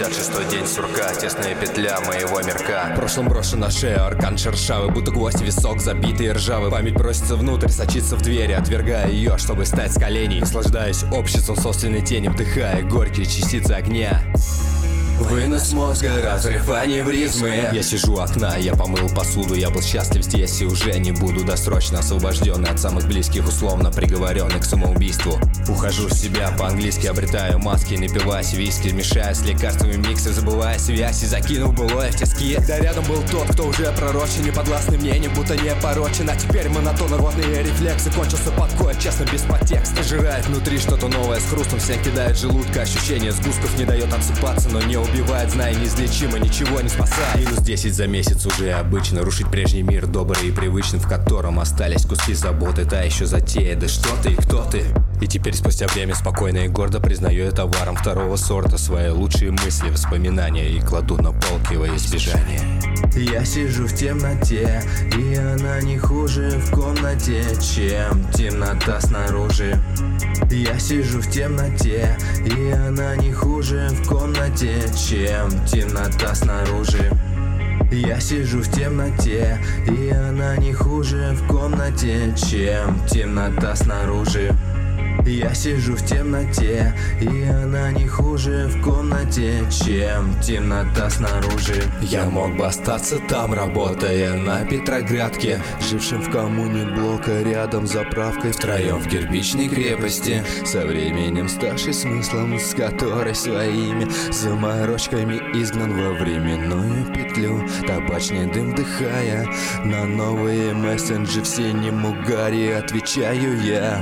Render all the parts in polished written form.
66-й день сурка, тесная петля моего мирка. В прошлом брошу на шею аркан шершавый, будто гвоздь в висок забитый и ржавый. Память просится внутрь, сочится в двери, отвергая ее, чтобы стать с коленей. Наслаждаясь обществом собственной тени, вдыхая горькие частицы огня. Вынос мозга, разрыв аневризмы. Я сижу у окна, я помыл посуду. Я был счастлив здесь и уже не буду досрочно освобожденный от самых близких, условно приговоренный к самоубийству. Ухожу в себя, по-английски обретаю маски, напиваясь виски, мешая с лекарствами миксы, забывая связь и закинув былое в тиски. Да рядом был тот, кто уже пророчен, не подвластный мнению, будто не порочен. А теперь монотонно рвотные рефлексы, кончился подкоя, честно, без подтекста. Жирает внутри что-то новое с хрустом, всем кидает желудка. Ощущение сгустков не дает отсыпаться, но не убивает, зная неизлечимо, ничего не спасает. Минус 10 за месяц уже обычно. Рушить прежний мир, добрый и привычный, в котором остались куски заботы. Та еще затея, да что ты и кто ты? И теперь спустя время спокойно и гордо признаю я товаром второго сорта свои лучшие мысли, воспоминания и кладу на полки во избежание. Я сижу в темноте, и она не хуже в комнате, чем темнота снаружи. Я сижу в темноте, и она не хуже в комнате, чем темнота снаружи. Я сижу в темноте, и она не хуже в комнате, чем темнота снаружи. Я сижу в темноте, и она не хуже в комнате, чем темнота снаружи. Я мог бы остаться там, работая на Петроградке, жившим в коммуне блока рядом с заправкой, втроем в кирпичной крепости, со временем ставший смыслом, с которой своими заморочками изгнан во временную петлю. Табачный дым вдыхая, на новые мессенджи в синем угаре отвечаю я.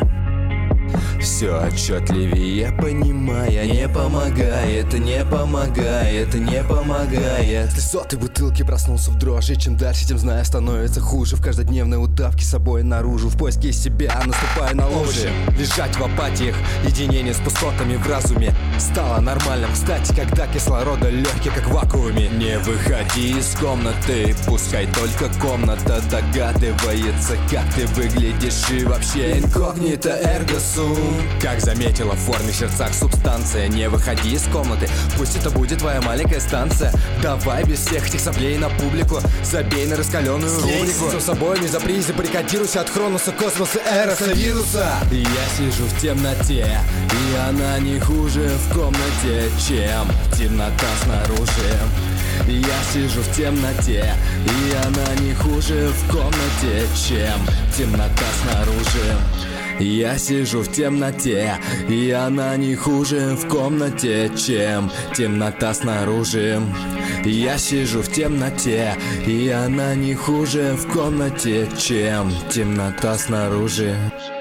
Все отчетливее понимая, не помогает, не помогает, не помогает. С сотой бутылки проснулся в дрожи, чем дальше, тем знаю, становится хуже. В каждодневной удавке собой наружу, в поиске себя наступая на лужи. Лежать в апатиях, единение с пустотами в разуме стало нормальным, кстати, когда кислорода легкий, как в вакууме. Не выходи из комнаты, пускай только комната догадывается, как ты выглядишь, и вообще инкогнито эрго сум. Как заметила в форме в сердцах субстанция, не выходи из комнаты, пусть это будет твоя маленькая станция. Давай без всех этих соплей на публику, забей на раскаленную рубрику. С собой не запрись, забаррикадируйся от Хроноса, космоса, эроса, вируса. Я сижу в темноте, и она не хуже в комнате, чем темнота снаружи. Я сижу в темноте, и она не хуже в комнате, чем темнота снаружи. Я сижу в темноте, и она не хуже в комнате, чем темнота снаружи. Я сижу в темноте, и она не хуже в комнате, чем темнота снаружи.